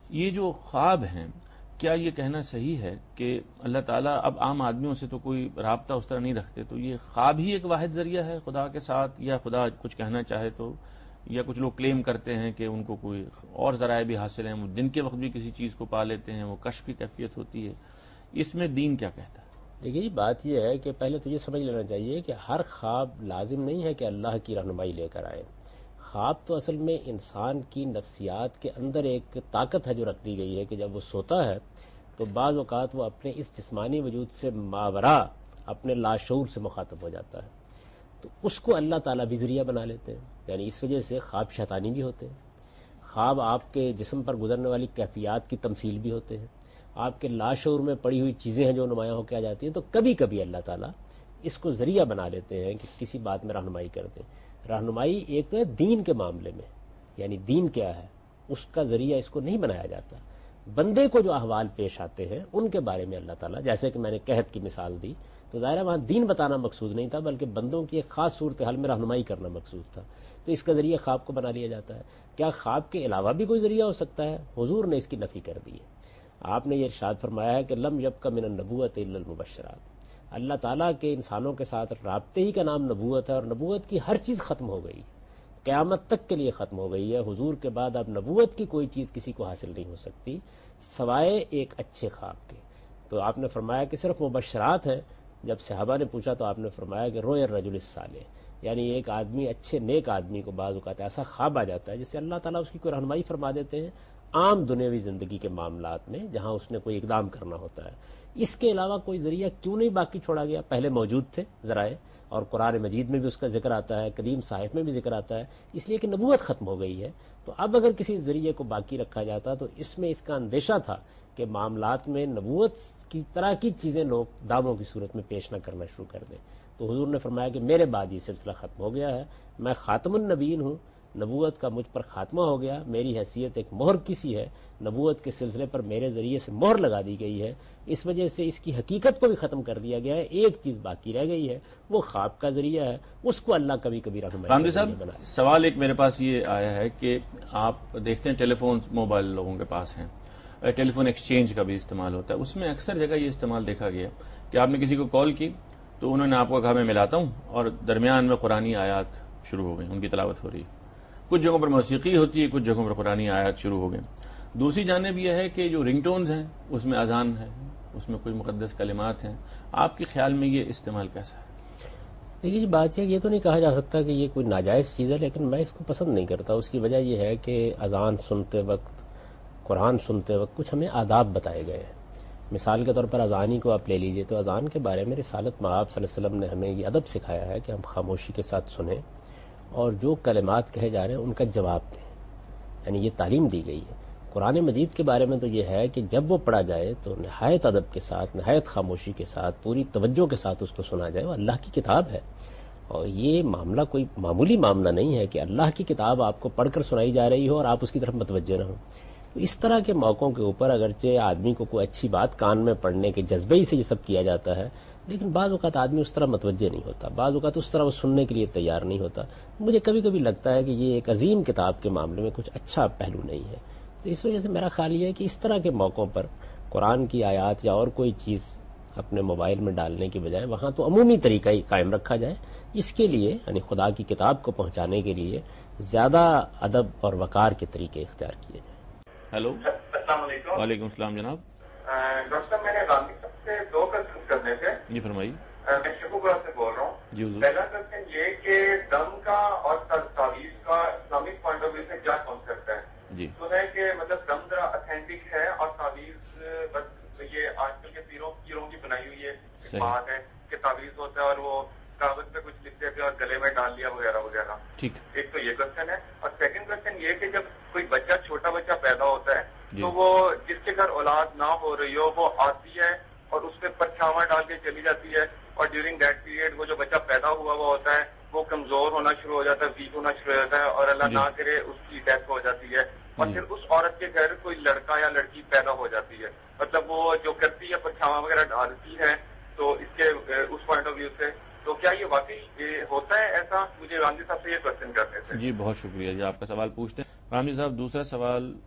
یہ جو خواب ہیں، کیا یہ کہنا صحیح ہے کہ اللہ تعالیٰ اب عام آدمیوں سے تو کوئی رابطہ اس طرح نہیں رکھتے، تو یہ خواب ہی ایک واحد ذریعہ ہے خدا کے ساتھ، یا خدا کچھ کہنا چاہے تو، یا کچھ لوگ کلیم کرتے ہیں کہ ان کو کوئی اور ذرائع بھی حاصل ہیں، وہ دن کے وقت بھی کسی چیز کو پا لیتے ہیں، وہ کشف کی کیفیت ہوتی ہے، اس میں دین کیا کہتا ہے؟ دیکھیے جی، بات یہ ہے کہ پہلے تو یہ سمجھ لینا چاہیے کہ ہر خواب لازم نہیں ہے کہ اللہ کی رہنمائی لے کر آئے. خواب تو اصل میں انسان کی نفسیات کے اندر ایک طاقت ہے جو رکھ دی گئی ہے کہ جب وہ سوتا ہے تو بعض اوقات وہ اپنے اس جسمانی وجود سے ماورا اپنے لاشعور سے مخاطب ہو جاتا ہے، تو اس کو اللہ تعالیٰ بھی ذریعہ بنا لیتے ہیں. یعنی اس وجہ سے خواب شیطانی بھی ہوتے ہیں. خواب آپ کے جسم پر گزرنے والی کیفیات کی تمثیل بھی ہوتے ہیں. آپ کے لاشعور میں پڑی ہوئی چیزیں ہیں جو نمایاں ہو کے آ جاتی ہیں. تو کبھی کبھی اللہ تعالیٰ اس کو ذریعہ بنا لیتے ہیں کہ کسی بات میں رہنمائی کر دیں. رہنمائی ایک دین کے معاملے میں، یعنی دین کیا ہے اس کا ذریعہ اس کو نہیں بنایا جاتا. بندے کو جو احوال پیش آتے ہیں ان کے بارے میں اللہ تعالیٰ، جیسے کہ میں نے قحط کی مثال دی، تو ظاہر ہے وہاں دین بتانا مقصود نہیں تھا بلکہ بندوں کی ایک خاص صورتحال میں رہنمائی کرنا مقصود تھا. تو اس کا ذریعہ خواب کو بنا لیا جاتا ہے. کیا خواب کے علاوہ بھی کوئی ذریعہ ہو سکتا ہے؟ حضور نے اس کی نفی کر دی ہے. آپ نے یہ ارشاد فرمایا ہے کہ لم یبق من النبوۃ الا المبشرات. اللہ تعالیٰ کے انسانوں کے ساتھ رابطے ہی کا نام نبوت ہے، اور نبوت کی ہر چیز ختم ہو گئی، قیامت تک کے لیے ختم ہو گئی ہے. حضور کے بعد اب نبوت کی کوئی چیز کسی کو حاصل نہیں ہو سکتی سوائے ایک اچھے خواب کے. تو آپ نے فرمایا کہ صرف مبشرات ہیں. جب صحابہ نے پوچھا تو آپ نے فرمایا کہ روئے الرجل الصالح، یعنی ایک آدمی، اچھے نیک آدمی کو بعض اوقات ایسا خواب آ جاتا ہے جس سے اللہ تعالیٰ اس کی کوئی رہنمائی فرما دیتے ہیں عام دنیاوی زندگی کے معاملات میں جہاں اس نے کوئی اقدام کرنا ہوتا ہے. اس کے علاوہ کوئی ذریعہ کیوں نہیں باقی چھوڑا گیا؟ پہلے موجود تھے ذرائع، اور قرآن مجید میں بھی اس کا ذکر آتا ہے، قدیم صحائف میں بھی ذکر آتا ہے، اس لیے کہ نبوت ختم ہو گئی ہے. تو اب اگر کسی ذریعے کو باقی رکھا جاتا تو اس میں اس کا اندیشہ تھا کہ معاملات میں نبوت کی طرح کی چیزیں لوگ دعووں کی صورت میں پیش نہ کرنا شروع کر دیں. تو حضور نے فرمایا کہ میرے بعد یہ سلسلہ ختم ہو گیا ہے، میں خاتم النبیین ہوں، نبوت کا مجھ پر خاتمہ ہو گیا، میری حیثیت ایک مہر کی سی ہے، نبوت کے سلسلے پر میرے ذریعے سے مہر لگا دی گئی ہے. اس وجہ سے اس کی حقیقت کو بھی ختم کر دیا گیا ہے. ایک چیز باقی رہ گئی ہے، وہ خواب کا ذریعہ ہے، اس کو اللہ کبھی کبھی رحمانی صاحب بنا. سوال ایک میرے پاس یہ آیا ہے کہ آپ دیکھتے ہیں ٹیلی فون موبائل لوگوں کے پاس ہیں، ٹیلی فون ایکسچینج کا بھی استعمال ہوتا ہے، اس میں اکثر جگہ یہ استعمال دیکھا گیا کہ آپ نے کسی کو کال کی تو انہوں نے آپ کو کہا میں ملاتا ہوں، اور درمیان میں قرآنی آیات شروع ہو گئی، ان کی تلاوت ہو رہی ہے. کچھ جگہوں پر موسیقی ہوتی ہے، کچھ جگہوں پر قرآنی آیات شروع ہو گئے. دوسری جانب یہ ہے کہ جو رنگ ٹونز ہیں اس میں اذان ہے، اس میں کوئی مقدس کلمات ہیں. آپ کے خیال میں یہ استعمال کیسا ہے؟ دیکھیے جی، بات یہ تو نہیں کہا جا سکتا کہ یہ کوئی ناجائز چیز ہے، لیکن میں اس کو پسند نہیں کرتا. اس کی وجہ یہ ہے کہ اذان سنتے وقت، قرآن سنتے وقت کچھ ہمیں آداب بتائے گئے ہیں. مثال کے طور پر اذانی کو آپ لے لیجئے تو اذان کے بارے میں رسالت مآب صلی اللہ علیہ وسلم نے ہمیں یہ ادب سکھایا ہے کہ ہم خاموشی کے ساتھ سنیں اور جو کلمات کہے جا رہے ہیں ان کا جواب دیں. یعنی یہ تعلیم دی گئی ہے. قرآن مجید کے بارے میں تو یہ ہے کہ جب وہ پڑھا جائے تو نہایت ادب کے ساتھ، نہایت خاموشی کے ساتھ، پوری توجہ کے ساتھ اس کو سنا جائے. وہ اللہ کی کتاب ہے، اور یہ معاملہ کوئی معمولی معاملہ نہیں ہے کہ اللہ کی کتاب آپ کو پڑھ کر سنائی جا رہی ہو اور آپ اس کی طرف متوجہ نہ ہوں. تو اس طرح کے موقعوں کے اوپر اگرچہ آدمی کو کوئی اچھی بات کان میں پڑھنے کے جذبے ہی سے یہ سب کیا جاتا ہے، لیکن بعض اوقات آدمی اس طرح متوجہ نہیں ہوتا، بعض اوقات اس طرح وہ سننے کے لیے تیار نہیں ہوتا. مجھے کبھی کبھی لگتا ہے کہ یہ ایک عظیم کتاب کے معاملے میں کچھ اچھا پہلو نہیں ہے. تو اس وجہ سے میرا خیال یہ ہے کہ اس طرح کے موقعوں پر قرآن کی آیات یا اور کوئی چیز اپنے موبائل میں ڈالنے کی بجائے وہاں تو عمومی طریقہ ہی قائم رکھا جائے. اس کے لیے یعنی خدا کی کتاب کو پہنچانے کے لیے زیادہ ادب اور وقار کے طریقے اختیار کیے جائیں. ہیلو، السلام علیکم. وعلیکم السلام جناب. ڈاکٹر صاحب، میں نے رانی صاحب سے 2 کوشچن کرنے تھے. جی فرمائیے. میں شکوبہ سے بول رہا ہوں. جی حضور. پہلا کوشچن یہ کہ دم کا اور تعویذ کا اسلامک پوائنٹ آف ویو سے کیا کانسیپٹ ہے؟ جی تو ہے کہ مطلب دم ذرا اتھینٹک ہے اور تعویذ بس یہ آج کل کے پیروں کی بنائی ہوئی ہے بات ہے کہ تعویذ ہوتا ہے اور وہ کاغذ پہ کچھ لکھتے تھے اور گلے میں ڈال لیا وغیرہ وغیرہ. ٹھیک. ایک تو یہ کوشچن ہے. اور سیکنڈ کوشچن یہ کہ جب کوئی بچہ، چھوٹا بچہ پیدا ہوتا ہے تو وہ جس کے گھر اولاد نہ ہو رہی ہو وہ آتی ہے اور اس پہ پرچھاواں ڈال کے چلی جاتی ہے، اور ڈیورنگ دیٹ پیریڈ وہ جو بچہ پیدا ہوا ہوتا ہے وہ کمزور ہونا شروع ہو جاتا ہے، ویک ہونا شروع ہو جاتا ہے، اور اللہ نہ کرے اس کی ڈیتھ ہو جاتی ہے. اور پھر اس عورت کے گھر کوئی لڑکا یا لڑکی پیدا ہو جاتی ہے. مطلب وہ جو کرتی ہے پرچھاواں وغیرہ ڈالتی ہے. تو اس کے اس پوائنٹ آف ویو سے تو کیا یہ واقعی ہوتا ہے ایسا؟ مجھے رامجی صاحب سے یہ کوشچن کرتے تھے. جی بہت شکریہ جی، آپ کا سوال پوچھتے ہیں. رامجی صاحب دوسرا سوال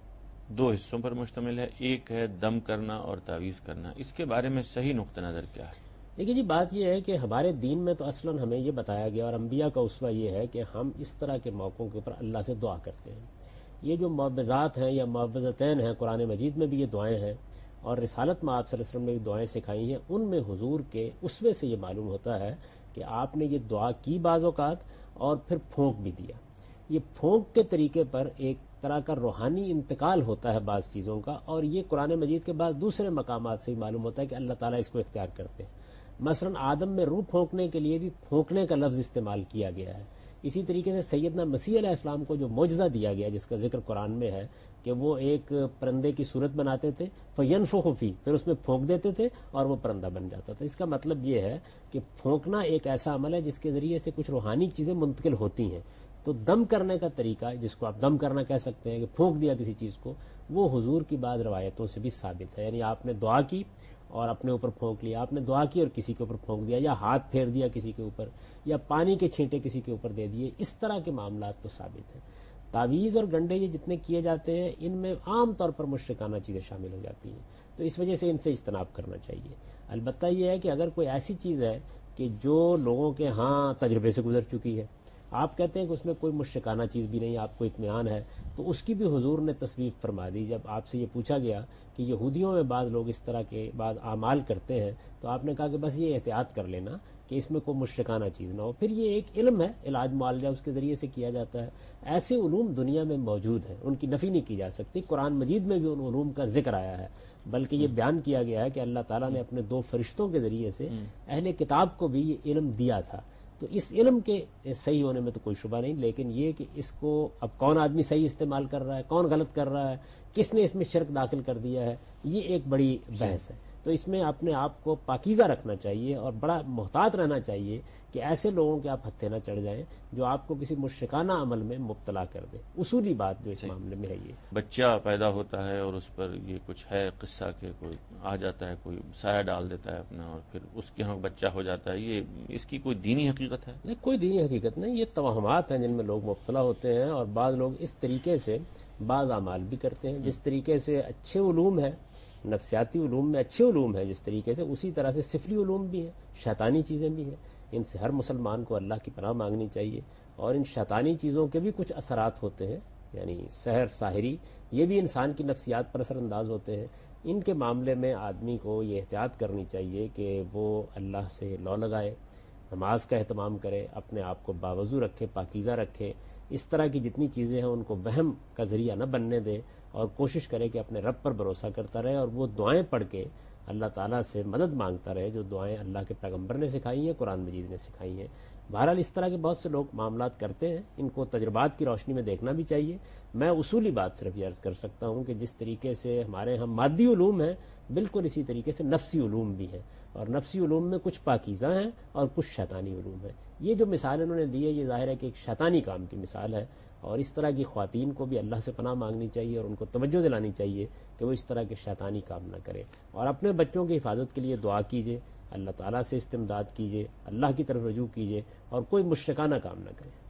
دو حصوں پر مشتمل ہے، ایک ہے دم کرنا اور تعویذ کرنا، اس کے بارے میں صحیح نقطہ نظر کیا ہے؟ دیکھیے جی، بات یہ ہے کہ ہمارے دین میں تو اصلاً ہمیں یہ بتایا گیا اور انبیاء کا اسوہ یہ ہے کہ ہم اس طرح کے موقعوں کے اوپر اللہ سے دعا کرتے ہیں. یہ جو معوذات ہیں یا معوذتین ہیں، قرآن مجید میں بھی یہ دعائیں ہیں اور رسالت میں آپ صلی اللہ علیہ وسلم نے بھی دعائیں سکھائی ہیں. ان میں حضور کے اسوے سے یہ معلوم ہوتا ہے کہ آپ نے یہ دعا کی بعض اوقات اور پھر پھونک بھی دیا. یہ پھونک کے طریقے پر ایک طرح کا روحانی انتقال ہوتا ہے بعض چیزوں کا، اور یہ قرآن مجید کے بعض دوسرے مقامات سے بھی معلوم ہوتا ہے کہ اللہ تعالیٰ اس کو اختیار کرتے ہیں. مثلا آدم میں روح پھونکنے کے لیے بھی پھونکنے کا لفظ استعمال کیا گیا ہے. اسی طریقے سے سیدنا مسیح علیہ السلام کو جو معجزہ دیا گیا جس کا ذکر قرآن میں ہے کہ وہ ایک پرندے کی صورت بناتے تھے، فَيَنفُخُ فِيهِ، پھر اس میں پھونک دیتے تھے اور وہ پرندہ بن جاتا تھا. اس کا مطلب یہ ہے کہ پھونکنا ایک ایسا عمل ہے جس کے ذریعے سے کچھ روحانی چیزیں منتقل ہوتی ہیں. تو دم کرنے کا طریقہ، جس کو آپ دم کرنا کہہ سکتے ہیں کہ پھونک دیا کسی چیز کو، وہ حضور کی بعض روایتوں سے بھی ثابت ہے. یعنی آپ نے دعا کی اور اپنے اوپر پھونک لیا، آپ نے دعا کی اور کسی کے اوپر پھونک دیا، یا ہاتھ پھیر دیا کسی کے اوپر، یا پانی کے چھینٹے کسی کے اوپر دے دیے، اس طرح کے معاملات تو ثابت ہیں. تعویذ اور گنڈے یہ جتنے کیے جاتے ہیں ان میں عام طور پر مشرکانہ چیزیں شامل ہو جاتی ہیں، تو اس وجہ سے ان سے اجتناب کرنا چاہیے. البتہ یہ ہے کہ اگر کوئی ایسی چیز ہے کہ جو لوگوں کے ہاں تجربے سے گزر چکی ہے، آپ کہتے ہیں کہ اس میں کوئی مشرکانہ چیز بھی نہیں، آپ کو اطمینان ہے، تو اس کی بھی حضور نے تصویف فرما دی. جب آپ سے یہ پوچھا گیا کہ یہودیوں میں بعض لوگ اس طرح کے بعض اعمال کرتے ہیں، تو آپ نے کہا کہ بس یہ احتیاط کر لینا کہ اس میں کوئی مشرکانہ چیز نہ ہو. پھر یہ ایک علم ہے، علاج معالجہ اس کے ذریعے سے کیا جاتا ہے. ایسے علوم دنیا میں موجود ہیں، ان کی نفی نہیں کی جا سکتی. قرآن مجید میں بھی ان علوم کا ذکر آیا ہے، بلکہ یہ بیان کیا گیا ہے کہ اللہ تعالیٰ نے اپنے دو فرشتوں کے ذریعے سے اہل کتاب کو بھی یہ علم دیا تھا. تو اس علم کے صحیح ہونے میں تو کوئی شبہ نہیں، لیکن یہ کہ اس کو اب کون آدمی صحیح استعمال کر رہا ہے، کون غلط کر رہا ہے، کس نے اس میں شرک داخل کر دیا ہے، یہ ایک بڑی بحث ہے. تو اس میں اپنے آپ کو پاکیزہ رکھنا چاہیے اور بڑا محتاط رہنا چاہیے کہ ایسے لوگوں کے آپ ہتھے نہ چڑھ جائیں جو آپ کو کسی مشرکانہ عمل میں مبتلا کر دے. اصولی بات جو اس معاملے میں ہے، یہ بچہ پیدا ہوتا ہے اور اس پر یہ کچھ ہے قصہ کہ کوئی آ جاتا ہے، کوئی سایہ ڈال دیتا ہے اپنا اور پھر اس کے ہاں بچہ ہو جاتا ہے، یہ اس کی کوئی دینی حقیقت ہے؟ نہیں، کوئی دینی حقیقت نہیں. یہ توہمات ہیں جن میں لوگ مبتلا ہوتے ہیں، اور بعض لوگ اس طریقے سے بعض اعمال بھی کرتے ہیں. جس طریقے سے اچھے علوم ہیں، نفسیاتی علوم میں اچھے علوم ہیں جس طریقے سے، اسی طرح سے سفلی علوم بھی ہیں، شیطانی چیزیں بھی ہیں. ان سے ہر مسلمان کو اللہ کی پناہ مانگنی چاہیے. اور ان شیطانی چیزوں کے بھی کچھ اثرات ہوتے ہیں، یعنی سحر ساحری، یہ بھی انسان کی نفسیات پر اثر انداز ہوتے ہیں. ان کے معاملے میں آدمی کو یہ احتیاط کرنی چاہیے کہ وہ اللہ سے لو لگائے، نماز کا اہتمام کرے، اپنے آپ کو باوضو رکھے، پاکیزہ رکھے. اس طرح کی جتنی چیزیں ہیں ان کو وہم کا ذریعہ نہ بننے دے، اور کوشش کرے کہ اپنے رب پر بھروسہ کرتا رہے اور وہ دعائیں پڑھ کے اللہ تعالیٰ سے مدد مانگتا رہے جو دعائیں اللہ کے پیغمبر نے سکھائی ہیں، قرآن مجید نے سکھائی ہیں. بہرحال اس طرح کے بہت سے لوگ معاملات کرتے ہیں، ان کو تجربات کی روشنی میں دیکھنا بھی چاہیے. میں اصولی بات صرف یہ عرض کر سکتا ہوں کہ جس طریقے سے ہمارے ہاں مادی علوم ہیں، بالکل اسی طریقے سے نفسی علوم بھی ہیں، اور نفسی علوم میں کچھ پاکیزہ ہیں اور کچھ شیطانی علوم ہیں. یہ جو مثال انہوں نے دی ہے، یہ ظاہر ہے کہ ایک شیطانی کام کی مثال ہے، اور اس طرح کی خواتین کو بھی اللہ سے پناہ مانگنی چاہیے اور ان کو توجہ دلانی چاہیے کہ وہ اس طرح کے شیطانی کام نہ کرے. اور اپنے بچوں کی حفاظت کے لیے دعا کیجیے، اللہ تعالیٰ سے استمداد کیجیے، اللہ کی طرف رجوع کیجیے، اور کوئی مشرکانہ کام نہ کرے.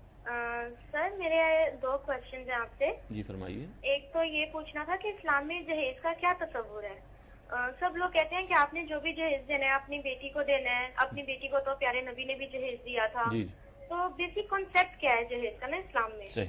سر میرے دو کوشچنز ہیں آپ سے. جی فرمائیے. ایک تو یہ پوچھنا تھا کہ اسلام میں جہیز کا کیا تصور ہے؟ سب لوگ کہتے ہیں کہ آپ نے جو بھی جہیز دینا ہے اپنی بیٹی کو دینا ہے. اپنی بیٹی کو تو پیارے نبی نے بھی جہیز دیا تھا. جی. تو بیسک کانسیپٹ کیا ہے جہیز کا نا اسلام میں؟ صحیح.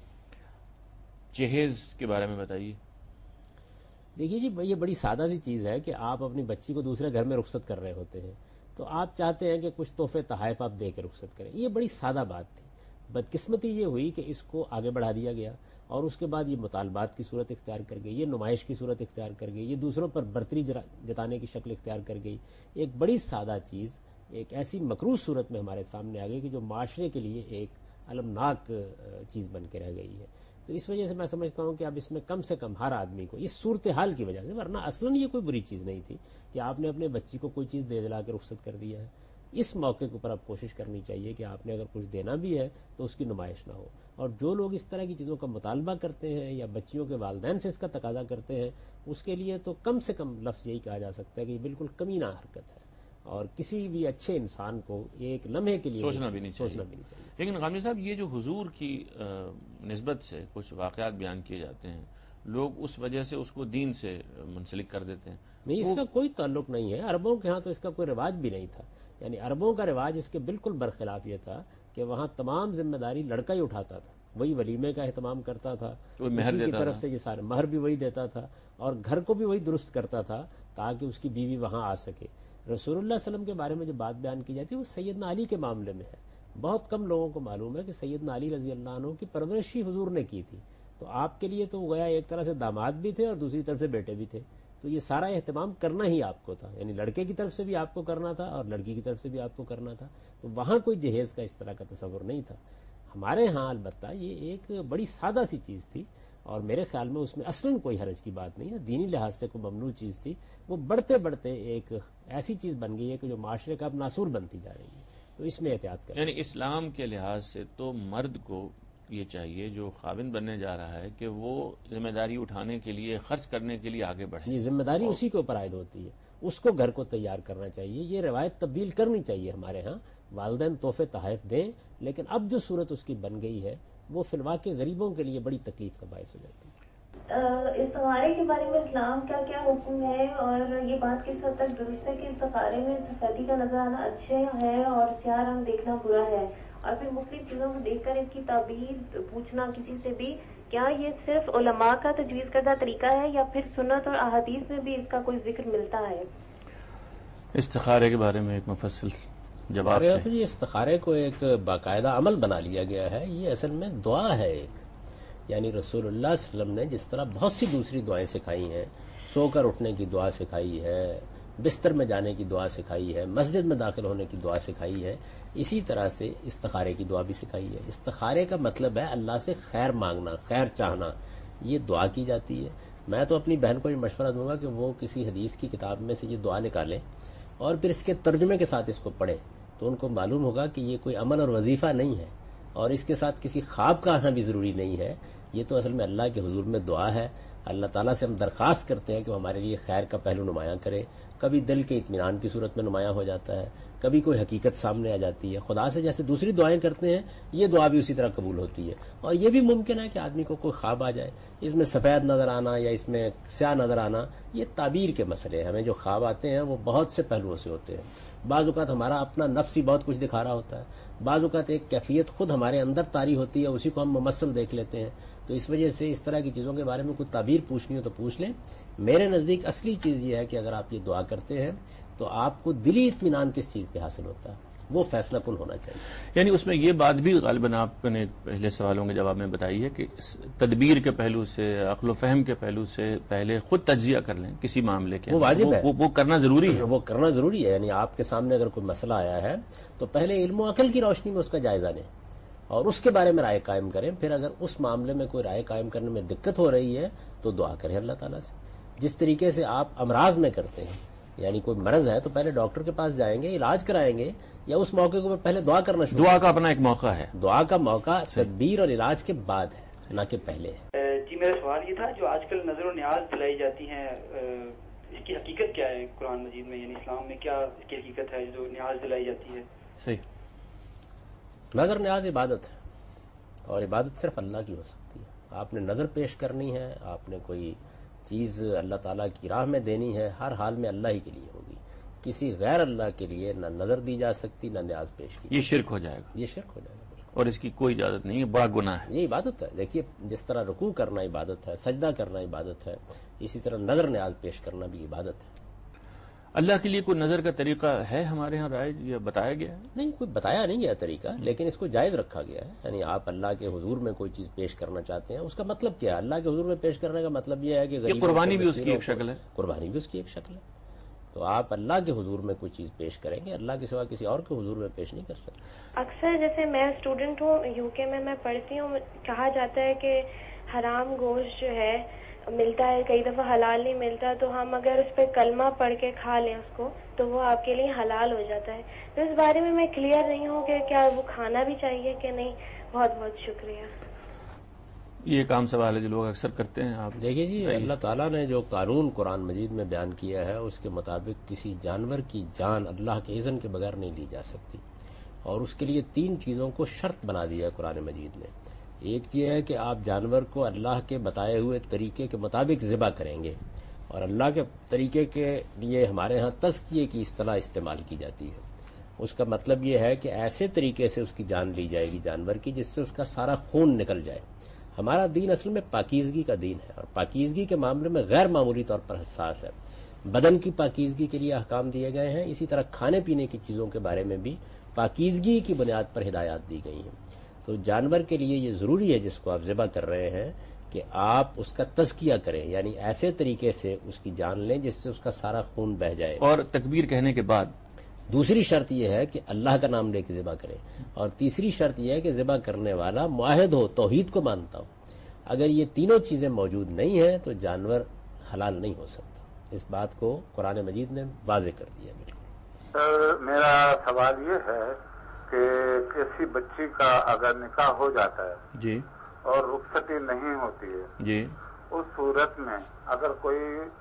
جہیز کے بارے میں بتائیے. دیکھیے جی، یہ بڑی سادہ سی چیز ہے کہ آپ اپنی بچی کو دوسرے گھر میں رخصت کر رہے ہوتے ہیں، تو آپ چاہتے ہیں کہ کچھ تحفے تحائف آپ دے کے رخصت کریں. یہ بڑی سادہ بات تھی. بدقسمتی یہ ہوئی کہ اس کو آگے بڑھا دیا گیا، اور اس کے بعد یہ مطالبات کی صورت اختیار کر گئی، یہ نمائش کی صورت اختیار کر گئی، یہ دوسروں پر برتری جتانے کی شکل اختیار کر گئی. ایک بڑی سادہ چیز ایک ایسی مکروہ صورت میں ہمارے سامنے آ گئی کہ جو معاشرے کے لیے ایک المناک چیز بن کے رہ گئی ہے. تو اس وجہ سے میں سمجھتا ہوں کہ اب اس میں کم سے کم ہر آدمی کو اس صورتحال کی وجہ سے، ورنہ اصلاً یہ کوئی بری چیز نہیں تھی کہ آپ نے اپنے بچی کو کوئی چیز دے دلا کے رخصت کر دیا ہے. اس موقع کے اوپر اب کوشش کرنی چاہیے کہ آپ نے اگر کچھ دینا بھی ہے تو اس کی نمائش نہ ہو. اور جو لوگ اس طرح کی چیزوں کا مطالبہ کرتے ہیں یا بچیوں کے والدین سے اس کا تقاضا کرتے ہیں، اس کے لیے تو کم سے کم لفظ یہی کہا جا سکتا ہے کہ یہ بالکل کمینہ حرکت ہے، اور کسی بھی اچھے انسان کو ایک لمحے کے لیے سوچنا بھی نہیں چاہیے. لیکن غامدی صاحب، یہ جو حضور کی نسبت سے کچھ واقعات بیان کیے جاتے ہیں لوگ اس وجہ سے اس کو دین سے منسلک کر دیتے ہیں. نہیں، اس کا کوئی تعلق نہیں ہے. عربوں کے ہاں تو اس کا کوئی رواج بھی نہیں تھا. یعنی عربوں کا رواج اس کے بالکل برخلاف یہ تھا کہ وہاں تمام ذمہ داری لڑکا ہی اٹھاتا تھا. وہی ولیمے کا اہتمام کرتا تھا, اسی کی طرف سے یہ سارے مہر بھی وہی دیتا تھا, اور گھر کو بھی وہی درست کرتا تھا تاکہ اس کی بیوی وہاں آ سکے. رسول اللہ صلی اللہ علیہ وسلم کے بارے میں جو بات بیان کی جاتی ہے وہ سیدنا علی کے معاملے میں ہے. بہت کم لوگوں کو معلوم ہے کہ سیدنا علی رضی اللہ عنہ کی پرورش ہی حضور نے کی تھی. تو آپ کے لیے تو گویا ایک طرح سے داماد بھی تھے اور دوسری طرف سے بیٹے بھی تھے. تو یہ سارا اہتمام کرنا ہی آپ کو تھا, یعنی لڑکے کی طرف سے بھی آپ کو کرنا تھا اور لڑکی کی طرف سے بھی آپ کو کرنا تھا. تو وہاں کوئی جہیز کا اس طرح کا تصور نہیں تھا. ہمارے ہاں البتہ یہ ایک بڑی سادہ سی چیز تھی, اور میرے خیال میں اس میں اصلاً کوئی حرج کی بات نہیں ہے. دینی لحاظ سے کوئی ممنوع چیز تھی, وہ بڑھتے بڑھتے ایک ایسی چیز بن گئی ہے کہ جو معاشرے کا اب ناسور بنتی جا رہی ہے. تو اس میں احتیاط کریں. یعنی اسلام کے لحاظ سے تو مرد کو یہ چاہیے جو خاوند بننے جا رہا ہے کہ وہ ذمہ داری اٹھانے کے لیے, خرچ کرنے کے لیے آگے بڑھے. یہ ذمہ داری اسی کے اوپر عائد ہوتی ہے, اس کو گھر کو تیار کرنا چاہیے. یہ روایت تبدیل کرنی چاہیے. ہمارے ہاں والدین تحفے تحائف دیں, لیکن اب جو صورت اس کی بن گئی ہے وہ فی الواقع غریبوں کے لیے بڑی تکلیف کا باعث ہو جاتی ہے. استخارے کے بارے میں اسلام کا کیا حکم ہے, اور یہ بات کس حد تک درست ہے کہ استخارے میں سفیدی کا نظر آنا اچھا ہے اور سیاہ رنگ دیکھنا برا ہے, اور پھر مختلف چیزوں کو دیکھ کر اس کی تعبیر پوچھنا کسی سے بھی, کیا یہ صرف علماء کا تجویز کردہ طریقہ ہے یا پھر سنت اور احادیث میں بھی اس کا کوئی ذکر ملتا ہے؟ استخارے کے بارے میں ایک مفصل جواب ہے. تو یہ استخارے کو ایک باقاعدہ عمل بنا لیا گیا ہے. یہ اصل میں دعا ہے ایک, یعنی رسول اللہ صلی اللہ علیہ وسلم نے جس طرح بہت سی دوسری دعائیں سکھائی ہیں, سو کر اٹھنے کی دعا سکھائی ہے, بستر میں جانے کی دعا سکھائی ہے, مسجد میں داخل ہونے کی دعا سکھائی ہے, اسی طرح سے استخارے کی دعا بھی سکھائی ہے. استخارے کا مطلب ہے اللہ سے خیر مانگنا, خیر چاہنا. یہ دعا کی جاتی ہے. میں تو اپنی بہن کو یہ مشورہ دوں گا کہ وہ کسی حدیث کی کتاب میں سے یہ دعا نکالیں اور پھر اس کے ترجمے کے ساتھ اس کو پڑھیں, تو ان کو معلوم ہوگا کہ یہ کوئی عمل اور وظیفہ نہیں ہے, اور اس کے ساتھ کسی خواب کا آنا بھی ضروری نہیں ہے. یہ تو اصل میں اللہ کے حضور میں دعا ہے. اللہ تعالیٰ سے ہم درخواست کرتے ہیں کہ وہ ہمارے لیے خیر کا پہلو نمایاں کرے. کبھی دل کے اطمینان کی صورت میں نمایاں ہو جاتا ہے, کبھی کوئی حقیقت سامنے آ جاتی ہے. خدا سے جیسے دوسری دعائیں کرتے ہیں یہ دعا بھی اسی طرح قبول ہوتی ہے. اور یہ بھی ممکن ہے کہ آدمی کو کوئی خواب آ جائے, اس میں سفید نظر آنا یا اس میں سیاہ نظر آنا, یہ تعبیر کے مسئلے ہیں. ہمیں جو خواب آتے ہیں وہ بہت سے پہلوؤں سے ہوتے ہیں. بعض اوقات ہمارا اپنا نفس ہی بہت کچھ دکھا رہا ہوتا ہے, بعض اوقات ایک کیفیت خود ہمارے اندر طاری ہوتی ہے, اسی کو ہم ممثل دیکھ لیتے ہیں. تو اس وجہ سے اس طرح کی چیزوں کے بارے میں کوئی تعبیر پوچھنی ہو تو پوچھ لیں. میرے نزدیک اصلی چیز یہ ہے کہ اگر آپ یہ دعا کرتے ہیں تو آپ کو دلی اطمینان کس چیز پہ حاصل ہوتا ہے, وہ فیصلہ کن ہونا چاہیے. یعنی اس میں یہ بات بھی غالباً آپ نے پہلے سوالوں کے جواب میں بتائی ہے کہ تدبیر کے پہلو سے, عقل و فہم کے پہلو سے پہلے خود تجزیہ کر لیں کسی معاملے کے, وہ واجب ہے, وہ کرنا ضروری ہے. وہ کرنا ضروری ہے. یعنی آپ کے سامنے اگر کوئی مسئلہ آیا ہے تو پہلے علم و عقل کی روشنی میں اس کا جائزہ لیں اور اس کے بارے میں رائے قائم کریں. پھر اگر اس معاملے میں کوئی رائے قائم کرنے میں دقت ہو رہی ہے تو دعا کریں اللہ تعالیٰ سے. جس طریقے سے آپ امراض میں کرتے ہیں, یعنی کوئی مرض ہے تو پہلے ڈاکٹر کے پاس جائیں گے, علاج کرائیں گے, یا اس موقع کو پہلے دعا کرنا شروع. دعا کا اپنا ایک موقع ہے. دعا کا موقع تدبیر اور علاج کے بعد ہے, نہ کہ پہلے ہے. جی میرا سوال یہ تھا, جو آج کل نظر و نیاز دلائی جاتی ہیں اس کی حقیقت کیا ہے قرآن مجید میں, یعنی اسلام میں کیا اس کی حقیقت ہے جو نیاز دلائی جاتی ہے؟ صحیح. نظر نیاز عبادت ہے, اور عبادت صرف اللہ کی ہو سکتی ہے. آپ نے نظر پیش کرنی ہے, آپ نے کوئی چیز اللہ تعالیٰ کی راہ میں دینی ہے, ہر حال میں اللہ ہی کے لیے ہوگی. کسی غیر اللہ کے لیے نہ نظر دی جا سکتی نہ نیاز پیش کی. یہ شرک ہو جائے گا. یہ شرک ہو جائے گا اور اس کی کوئی اجازت نہیں ہے, بڑا گناہ ہے. یہ عبادت ہے. دیکھیے جس طرح رکوع کرنا عبادت ہے, سجدہ کرنا عبادت ہے, اسی طرح نظر نیاز پیش کرنا بھی عبادت ہے. اللہ کے لیے کوئی نظر کا طریقہ ہے ہمارے ہاں رائج یا بتایا گیا ہے؟ نہیں, کوئی بتایا نہیں گیا طریقہ, لیکن اس کو جائز رکھا گیا ہے. یعنی آپ اللہ کے حضور میں کوئی چیز پیش کرنا چاہتے ہیں, اس کا مطلب کیا ہے؟ اللہ کے حضور میں پیش کرنے کا مطلب یہ ہے کہ قربانی بھی اس کی ایک شکل ہے. قربانی بھی اس کی ایک شکل ہے. تو آپ اللہ کے حضور میں کوئی چیز پیش کریں گے, اللہ کے سوا کسی اور کے حضور میں پیش نہیں کر سکتے. اکثر جیسے میں اسٹوڈنٹ ہوں, یو کے میں پڑھتی ہوں, کہا جاتا ہے کہ حرام گوشت جو ہے ملتا ہے, کئی دفعہ حلال نہیں ملتا, تو ہم اگر اس پہ کلمہ پڑھ کے کھا لیں اس کو تو وہ آپ کے لیے حلال ہو جاتا ہے. تو اس بارے میں کلیئر نہیں ہوں کہ کیا وہ کھانا بھی چاہیے کہ نہیں. بہت بہت شکریہ. یہ ایک عام سوال ہے جو لوگ اکثر کرتے ہیں. آپ دیکھیے جی, اللہ تعالیٰ نے جو قانون قرآن مجید میں بیان کیا ہے اس کے مطابق کسی جانور کی جان اللہ کے اذن کے بغیر نہیں لی جا سکتی, اور اس کے لیے 3 چیزوں کو شرط بنا دیا ہے قرآن مجید میں. ایک یہ ہے کہ آپ جانور کو اللہ کے بتائے ہوئے طریقے کے مطابق ذبح کریں گے، اور اللہ کے طریقے کے لیے ہمارے ہاں تزکیے کی اصطلاح استعمال کی جاتی ہے. اس کا مطلب یہ ہے کہ ایسے طریقے سے اس کی جان لی جائے گی جانور کی جس سے اس کا سارا خون نکل جائے. ہمارا دین اصل میں پاکیزگی کا دین ہے، اور پاکیزگی کے معاملے میں غیر معمولی طور پر حساس ہے. بدن کی پاکیزگی کے لیے احکام دیے گئے ہیں، اسی طرح کھانے پینے کی چیزوں کے بارے میں بھی پاکیزگی کی بنیاد پر ہدایات دی گئی ہیں. تو جانور کے لیے یہ ضروری ہے جس کو آپ ذبح کر رہے ہیں کہ آپ اس کا تزکیہ کریں، یعنی ایسے طریقے سے اس کی جان لیں جس سے اس کا سارا خون بہہ جائے. اور تکبیر کہنے کے بعد دوسری شرط یہ ہے کہ اللہ کا نام لے کے ذبح کرے، اور تیسری شرط یہ ہے کہ ذبح کرنے والا موحد ہو، توحید کو مانتا ہو. اگر یہ تینوں چیزیں موجود نہیں ہیں تو جانور حلال نہیں ہو سکتا. اس بات کو قرآن مجید نے واضح کر دیا. بالکل. میرا سوال یہ ہے کہ کسی بچی کا اگر نکاح ہو جاتا ہے جی اور رخصتی نہیں ہوتی ہے جی، اس صورت میں اگر کوئی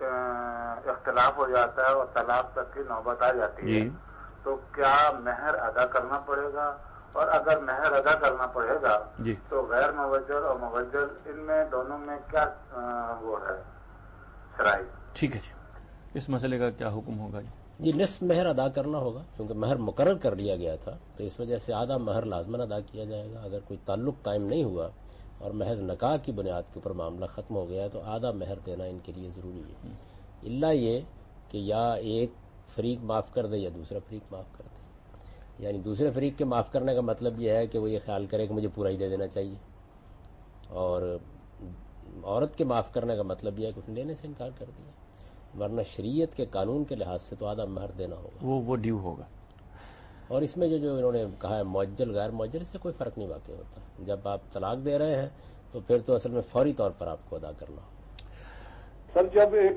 اختلاف ہو جاتا ہے اور طلاق تک کی نوبت آ جاتی ہے تو کیا مہر ادا کرنا پڑے گا؟ اور اگر مہر ادا کرنا پڑے گا تو غیر موجل اور موجل ان میں دونوں میں کیا وہ ہے شرائط؟ ٹھیک ہے جی، اس مسئلے کا کیا حکم ہوگا؟ جی نصف مہر ادا کرنا ہوگا، کیونکہ مہر مقرر کر لیا گیا تھا، تو اس وجہ سے آدھا مہر لازماً ادا کیا جائے گا. اگر کوئی تعلق قائم نہیں ہوا اور محض نکاح کی بنیاد کے اوپر معاملہ ختم ہو گیا تو آدھا مہر دینا ان کے لیے ضروری ہے. الا یہ کہ یا ایک فریق معاف کر دے یا دوسرا فریق معاف کر دے. یعنی دوسرے فریق کے معاف کرنے کا مطلب یہ ہے کہ وہ یہ خیال کرے کہ مجھے پورا ہی دے دینا چاہیے، اور عورت کے معاف کرنے کا مطلب یہ ہے کہ اس نے لینے سے انکار کر دیا. ورنہ شریعت کے قانون کے لحاظ سے تو آدھا مہر دینا ہوگا، وہ ڈیو ہوگا. اور اس میں جو انہوں نے کہا ہے معجل غیر معجل، اس سے کوئی فرق نہیں واقع ہوتا. جب آپ طلاق دے رہے ہیں تو پھر تو اصل میں فوری طور پر آپ کو ادا کرنا ہوگا. سر جب ایک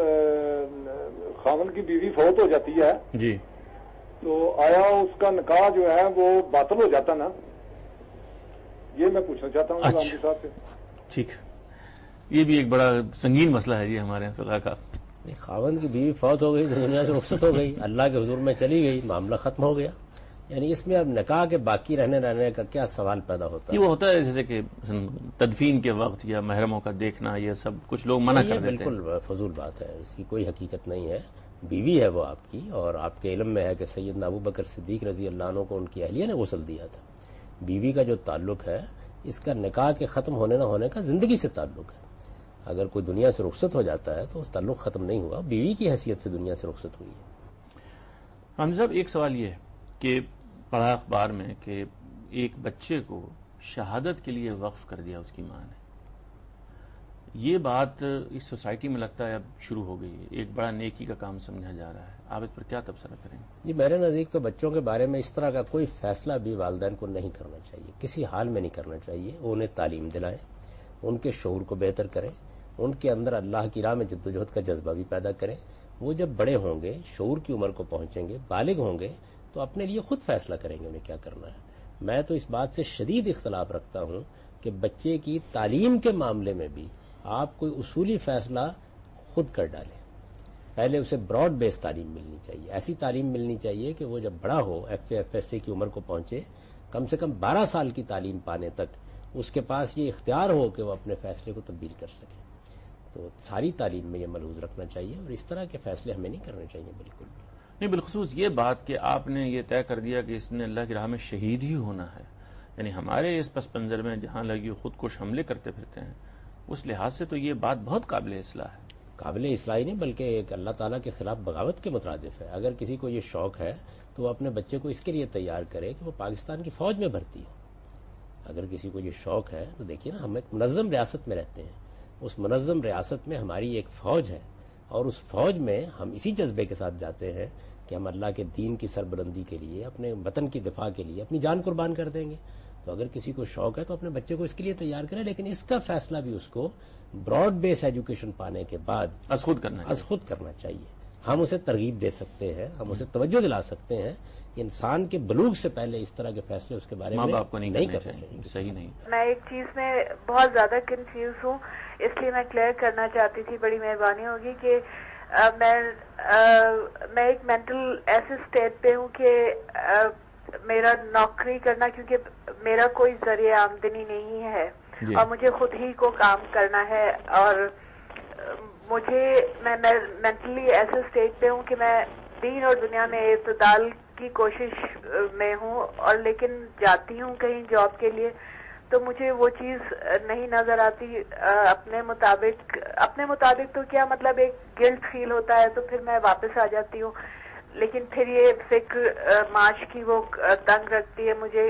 خاوند کی بیوی فوت ہو جاتی ہے جی تو آیا اس کا نکاح جو ہے وہ باطل ہو جاتا نا؟ یہ میں پوچھنا چاہتا ہوں غلام جی صاحب سے. ٹھیک، یہ بھی ایک بڑا سنگین مسئلہ ہے جی ہمارے یہاں فقہ کا. خاوند کی بیوی فوت ہو گئی تو دنیا سے رخصت ہو گئی، اللہ کے حضور میں چلی گئی، معاملہ ختم ہو گیا. یعنی اس میں اب نکاح کے باقی رہنے کا کیا سوال پیدا ہوتا ہے؟ یہ وہ ہوتا ہے جیسے کہ تدفین کے وقت یا محرموں کا دیکھنا، یہ سب کچھ لوگ منع کر دیتے ہیں. بالکل فضول بات ہے، اس کی کوئی حقیقت نہیں ہے. بیوی ہے وہ آپ کی، اور آپ کے علم میں ہے کہ سیدنا ابو بکر صدیق رضی اللہ عنہ کو ان کی اہلیہ نے غسل دیا تھا. بیوی کا جو تعلق ہے اس کا نکاح کے ختم ہونے نہ ہونے کا زندگی سے تعلق ہے. اگر کوئی دنیا سے رخصت ہو جاتا ہے تو اس تعلق ختم نہیں ہوا، بیوی کی حیثیت سے دنیا سے رخصت ہوئی ہے. حامد صاحب ایک سوال یہ ہے کہ پڑھا اخبار میں کہ ایک بچے کو شہادت کے لیے وقف کر دیا اس کی ماں نے. یہ بات اس سوسائٹی میں لگتا ہے اب شروع ہو گئی ہے، ایک بڑا نیکی کا کام سمجھا جا رہا ہے. آپ اس پر کیا تبصرہ کریں گے؟ جی میرے نزدیک تو بچوں کے بارے میں اس طرح کا کوئی فیصلہ بھی والدین کو نہیں کرنا چاہیے، کسی حال میں نہیں کرنا چاہیے. انہیں تعلیم دلائیں، ان کے شعور کو بہتر کریں، ان کے اندر اللہ کی راہ میں جدوجہد کا جذبہ بھی پیدا کریں. وہ جب بڑے ہوں گے، شعور کی عمر کو پہنچیں گے، بالغ ہوں گے، تو اپنے لیے خود فیصلہ کریں گے انہیں کیا کرنا ہے. میں تو اس بات سے شدید اختلاف رکھتا ہوں کہ بچے کی تعلیم کے معاملے میں بھی آپ کوئی اصولی فیصلہ خود کر ڈالیں. پہلے اسے براڈ بیس تعلیم ملنی چاہیے، ایسی تعلیم ملنی چاہیے کہ وہ جب بڑا ہو، F A F S C کی عمر کو پہنچے، کم سے کم 12 سال کی تعلیم پانے تک اس کے پاس یہ اختیار ہو کہ وہ اپنے فیصلے کو تبدیل کر سکے. تو ساری تعلیم میں یہ ملحوظ رکھنا چاہیے، اور اس طرح کے فیصلے ہمیں نہیں کرنے چاہیے. بالکل نہیں، بالخصوص یہ بات کہ آپ نے یہ طے کر دیا کہ اس نے اللہ کی راہ میں شہید ہی ہونا ہے. یعنی ہمارے اس پس منظر میں جہاں لگی خود کش حملے کرتے پھرتے ہیں، اس لحاظ سے تو یہ بات بہت قابل اصلاح ہے. قابل اصلاح نہیں بلکہ ایک اللہ تعالیٰ کے خلاف بغاوت کے مترادف ہے. اگر کسی کو یہ شوق ہے تو وہ اپنے بچے کو اس کے لیے تیار کرے کہ وہ پاکستان کی فوج میں بھرتی ہو. اگر کسی کو یہ شوق ہے تو دیکھیے نا، ہم ایک منظم ریاست میں رہتے ہیں، اس منظم ریاست میں ہماری ایک فوج ہے، اور اس فوج میں ہم اسی جذبے کے ساتھ جاتے ہیں کہ ہم اللہ کے دین کی سربلندی کے لیے، اپنے وطن کی دفاع کے لیے اپنی جان قربان کر دیں گے. تو اگر کسی کو شوق ہے تو اپنے بچے کو اس کے لیے تیار کرے، لیکن اس کا فیصلہ بھی اس کو براڈ بیس ایجوکیشن پانے کے بعد از خود کرنا چاہیے. ہم اسے ترغیب دے سکتے ہیں، ہم اسے توجہ دلا سکتے ہیں. انسان کے بلوغ سے پہلے اس طرح کے فیصلے اس کے بارے میں ماں باپ کو نہیں کرنا چاہیے. صحیح نہیں. میں ایک چیز میں بہت زیادہ کنفیوز ہوں، اس لیے میں کلیئر کرنا چاہتی تھی. بڑی مہربانی ہوگی کہ میں ایک مینٹل ایسے اسٹیٹ پہ ہوں کہ میرا نوکری کرنا، کیونکہ میرا کوئی ذریعہ آمدنی نہیں ہے اور مجھے خود ہی کو کام کرنا ہے، اور میں مینٹلی ایسے اسٹیج پہ ہوں کہ میں دین اور دنیا میں اعتدال کی کوشش میں ہوں، اور لیکن جاتی ہوں کہیں جاب کے لیے تو مجھے وہ چیز نہیں نظر آتی اپنے مطابق تو کیا مطلب ایک گلٹ فیل ہوتا ہے تو پھر میں واپس آ جاتی ہوں، لیکن پھر یہ فکر معاش کی وہ تنگ رکھتی ہے مجھے۔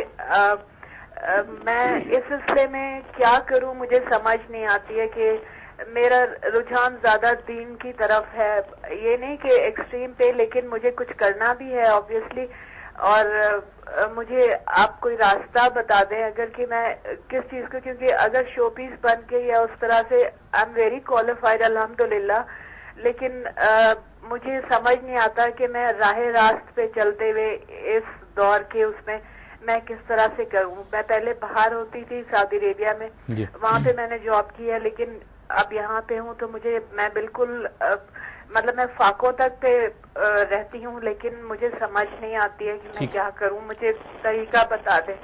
میں اس سلسلے میں کیا کروں مجھے سمجھ نہیں آتی ہے کہ میرا رجحان زیادہ دین کی طرف ہے، یہ نہیں کہ ایکسٹریم پہ، لیکن مجھے کچھ کرنا بھی ہے آبویسلی، اور مجھے آپ کوئی راستہ بتا دیں اگر کہ میں کس چیز کو، کیونکہ اگر شو پیس بن کے یا اس طرح سے آئی ایم ویری کوالیفائڈ الحمدللہ، لیکن مجھے سمجھ نہیں آتا کہ میں راہ راست پہ چلتے ہوئے اس دور کے اس میں کس طرح سے کروں۔ میں پہلے باہر ہوتی تھی سعودی عربیہ میں، وہاں پہ میں نے جاب کی ہے، لیکن اب یہاں پہ ہوں تو میں بالکل مطلب میں فاقوں تک پہ رہتی ہوں، لیکن مجھے سمجھ نہیں آتی ہے کہ میں کیا کروں۔ مجھے طریقہ بتا دیں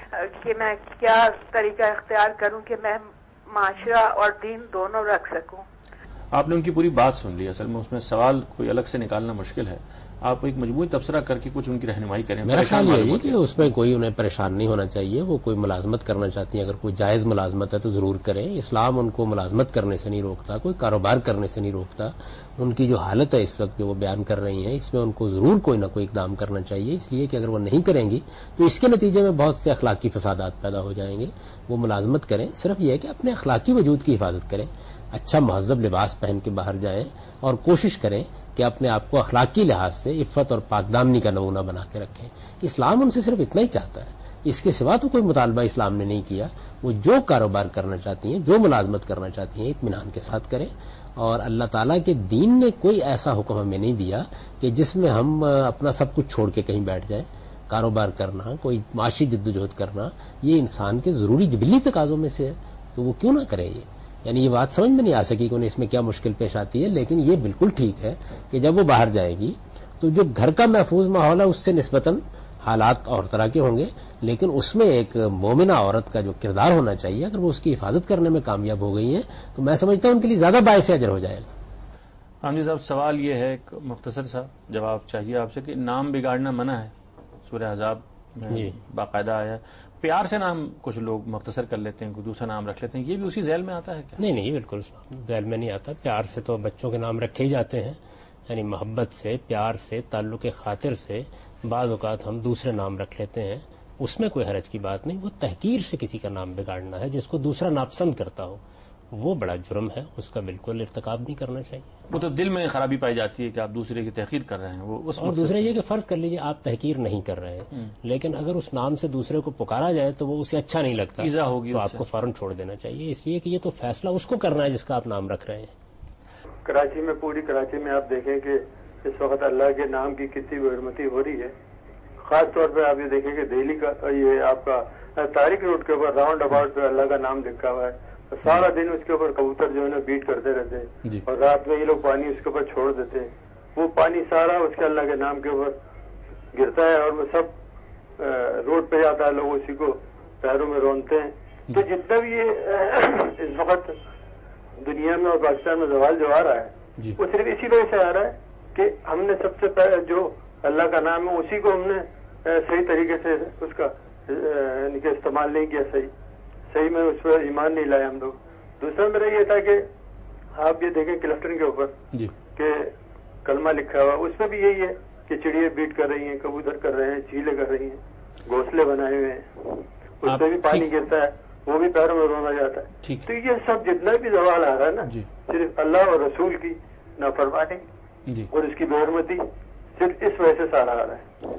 کہ میں کیا طریقہ اختیار کروں کہ میں معاشرہ اور دین دونوں رکھ سکوں۔ آپ نے ان کی پوری بات سن لی، اصل میں اس میں سوال کوئی الگ سے نکالنا مشکل ہے، آپ ایک مجموعی تبصرہ کر کے کچھ ان کی رہنمائی کریں۔ میرا خیال یہ ہے کہ اس میں کوئی انہیں پریشان نہیں ہونا چاہیے، وہ کوئی ملازمت کرنا چاہتی ہیں، اگر کوئی جائز ملازمت ہے تو ضرور کریں، اسلام ان کو ملازمت کرنے سے نہیں روکتا، کوئی کاروبار کرنے سے نہیں روکتا۔ ان کی جو حالت ہے اس وقت جو وہ بیان کر رہی ہیں، اس میں ان کو ضرور کوئی نہ کوئی اقدام کرنا چاہیے، اس لیے کہ اگر وہ نہیں کریں گی تو اس کے نتیجے میں بہت سے اخلاقی فسادات پیدا ہو جائیں گے۔ وہ ملازمت کریں، صرف یہ ہے کہ اپنے اخلاقی وجود کی حفاظت کریں، اچھا مہذب لباس پہن کے باہر جائیں اور کوشش کریں کہ اپنے آپ کو اخلاقی لحاظ سے عفت اور پاکدامنی کا نمونہ بنا کے رکھیں۔ اسلام ان سے صرف اتنا ہی چاہتا ہے، اس کے سوا تو کوئی مطالبہ اسلام نے نہیں کیا۔ وہ جو کاروبار کرنا چاہتی ہیں، جو ملازمت کرنا چاہتی ہیں، اطمینان کے ساتھ کریں، اور اللہ تعالیٰ کے دین نے کوئی ایسا حکم ہمیں نہیں دیا کہ جس میں ہم اپنا سب کچھ چھوڑ کے کہیں بیٹھ جائیں۔ کاروبار کرنا، کوئی معاشی جدوجہد کرنا، یہ انسان کے ضروری جبلی تقاضوں میں سے ہے، تو وہ کیوں نہ کرے یہ؟ یعنی یہ بات سمجھ میں نہیں آ سکی کہ انہیں اس میں کیا مشکل پیش آتی ہے، لیکن یہ بالکل ٹھیک ہے کہ جب وہ باہر جائے گی تو جو گھر کا محفوظ ماحول ہے اس سے نسبتاً حالات اور طرح کے ہوں گے، لیکن اس میں ایک مومنہ عورت کا جو کردار ہونا چاہیے، اگر وہ اس کی حفاظت کرنے میں کامیاب ہو گئی ہیں تو میں سمجھتا ہوں ان کے لیے زیادہ باعث اجر ہو جائے گا۔ حامد صاحب، سوال یہ ہے، ایک مختصر سا جواب چاہیے آپ سے کہ نام بگاڑنا منع ہے، سورہ احزاب میں باقاعدہ آیا ہے، پیار سے نام کچھ لوگ مختصر کر لیتے ہیں، کوئی دوسرا نام رکھ لیتے ہیں، یہ بھی اسی ذیل میں آتا ہے کیا؟ نہیں، بالکل ذیل میں نہیں آتا۔ پیار سے تو بچوں کے نام رکھے ہی جاتے ہیں، یعنی محبت سے، پیار سے، تعلق خاطر سے بعض اوقات ہم دوسرے نام رکھ لیتے ہیں، اس میں کوئی حرج کی بات نہیں۔ وہ تحقیر سے کسی کا نام بگاڑنا ہے، جس کو دوسرا ناپسند کرتا ہو، وہ بڑا جرم ہے، اس کا بالکل ارتکاب نہیں کرنا چاہیے۔ وہ تو دل میں خرابی پائی جاتی ہے کہ آپ دوسرے کی تحقیر کر رہے ہیں، وہ اس اور دوسرے یہ کہ فرض کر لیجیے آپ تحقیر نہیں کر رہے ہیں، لیکن اگر اس نام سے دوسرے کو پکارا جائے تو وہ اسے اچھا نہیں لگتا، ایذا ہوگی تو آپ کو فوراً چھوڑ دینا چاہیے، اس لیے کہ یہ تو فیصلہ اس کو کرنا ہے جس کا آپ نام رکھ رہے ہیں۔ کراچی میں، پوری کراچی میں آپ دیکھیں کہ اس وقت اللہ کے نام کی کتنی بےحرمتی ہو رہی ہے، خاص طور پہ آپ یہ دیکھیں کہ دہلی کا یہ آپ کا تاریخ روڈ کے اوپر راؤنڈ اباؤٹ پہ اللہ کا نام لکھا ہوا ہے، سارا دن اس کے اوپر کبوتر جو ہے نا بیٹ کرتے رہتے ہیں، اور رات میں یہ لوگ پانی اس کے اوپر چھوڑ دیتے ہیں، وہ پانی سارا اس کے اللہ کے نام کے اوپر گرتا ہے اور وہ سب روڈ پہ جاتا ہے، لوگ اسی کو پیروں میں رونتے ہیں۔ تو جتنا بھی یہ اس وقت دنیا میں اور پاکستان میں زوال جو آ رہا ہے وہ صرف اسی وجہ سے آ رہا ہے کہ ہم نے سب سے پہلے جو اللہ کا نام ہے اسی کو ہم نے صحیح طریقے سے اس کا استعمال نہیں کیا، صحیح میں اس پر ایمان نہیں لائے ہم لوگ۔ دوسرا میرا یہ تھا کہ آپ یہ دیکھیں کلسٹرنگ کے اوپر کہ کلمہ لکھا ہوا، اس میں بھی یہی ہے کہ چڑیے بیٹ کر رہی ہیں، کبوتر کر رہے ہیں، چیلے کر رہی ہیں، گھونسلے بنائے ہوئے ہیں، اس میں بھی پانی گرتا ہے، وہ بھی پیروں میں رونا جاتا ہے۔ تو یہ سب جتنا بھی زوال آ رہا ہے نا، صرف اللہ اور رسول کی نافرمانی اور اس کی بےحرمتی، صرف اس وجہ سے سارا آ رہا ہے۔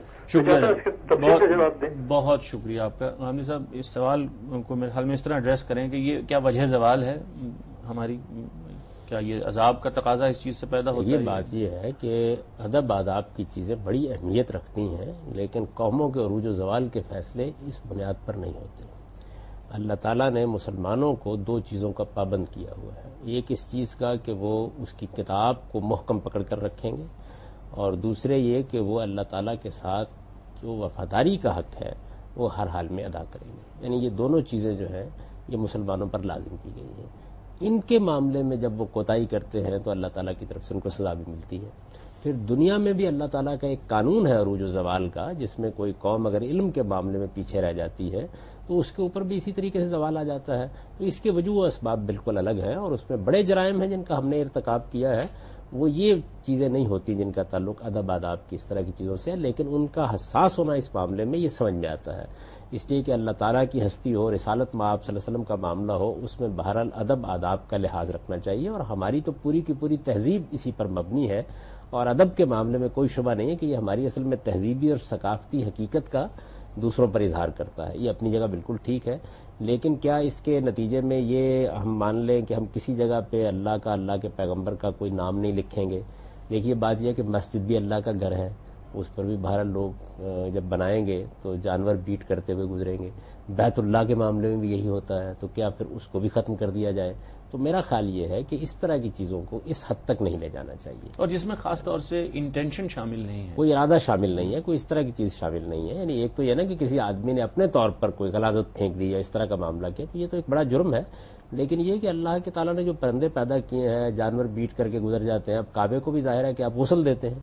بہت شکریہ آپ کا حامد صاحب۔ اس سوال کو میرے خیال میں اس طرح ایڈریس کریں کہ یہ کیا وجہ زوال ہے ہماری، کیا یہ عذاب کا تقاضا اس چیز سے پیدا ہوتا ہے؟ یہ بات یہ ہے کہ ادب آداب کی چیزیں بڑی اہمیت رکھتی ہیں، لیکن قوموں کے عروج و زوال کے فیصلے اس بنیاد پر نہیں ہوتے۔ اللہ تعالیٰ نے مسلمانوں کو دو چیزوں کا پابند کیا ہوا ہے، ایک اس چیز کا کہ وہ اس کی کتاب کو محکم پکڑ کر رکھیں گے، اور دوسرے یہ کہ وہ اللہ تعالیٰ کے ساتھ جو وفاداری کا حق ہے وہ ہر حال میں ادا کریں گے. یعنی یہ دونوں چیزیں جو ہیں یہ مسلمانوں پر لازم کی گئی ہیں. ان کے معاملے میں جب وہ کوتاہی کرتے ہیں تو اللہ تعالیٰ کی طرف سے ان کو سزا بھی ملتی ہے. پھر دنیا میں بھی اللہ تعالیٰ کا ایک قانون ہے عروج و زوال کا، جس میں کوئی قوم اگر علم کے معاملے میں پیچھے رہ جاتی ہے تو اس کے اوپر بھی اسی طریقے سے زوال آ جاتا ہے. تو اس کے وجوہ و اسباب بالکل الگ ہیں، اور اس میں بڑے جرائم ہیں جن کا ہم نے ارتکاب کیا ہے. وہ یہ چیزیں نہیں ہوتی جن کا تعلق ادب آداب کی اس طرح کی چیزوں سے ہے، لیکن ان کا حساس ہونا اس معاملے میں یہ سمجھ میں آتا ہے. اس لیے کہ اللہ تعالیٰ کی ہستی ہو، رسالت مآب صلی اللہ علیہ وسلم کا معاملہ ہو، اس میں بہرحال ادب آداب کا لحاظ رکھنا چاہیے. اور ہماری تو پوری کی پوری تہذیب اسی پر مبنی ہے، اور ادب کے معاملے میں کوئی شبہ نہیں ہے کہ یہ ہماری اصل میں تہذیبی اور ثقافتی حقیقت کا دوسروں پر اظہار کرتا ہے. یہ اپنی جگہ بالکل ٹھیک ہے، لیکن کیا اس کے نتیجے میں یہ ہم مان لیں کہ ہم کسی جگہ پہ اللہ کا، اللہ کے پیغمبر کا کوئی نام نہیں لکھیں گے؟ دیکھیے بات یہ ہے کہ مسجد بھی اللہ کا گھر ہے، اس پر بھی بہرحال لوگ جب بنائیں گے تو جانور بیٹ کرتے ہوئے گزریں گے. بیت اللہ کے معاملے میں بھی یہی ہوتا ہے، تو کیا پھر اس کو بھی ختم کر دیا جائے؟ تو میرا خیال یہ ہے کہ اس طرح کی چیزوں کو اس حد تک نہیں لے جانا چاہیے، اور جس میں خاص طور سے انٹینشن شامل نہیں ہے، کوئی ارادہ شامل نہیں ہے، کوئی اس طرح کی چیز شامل نہیں ہے. یعنی ایک تو یہ نا کہ کسی آدمی نے اپنے طور پر کوئی غلاظت پھینک دی یا اس طرح کا معاملہ کیا، تو یہ تو ایک بڑا جرم ہے. لیکن یہ کہ اللہ کے تعالیٰ نے جو پرندے پیدا کیے ہیں، جانور بیٹ کر کے گزر جاتے ہیں، اب کعبے کو بھی ظاہر ہے کہ آپ غسل دیتے ہیں.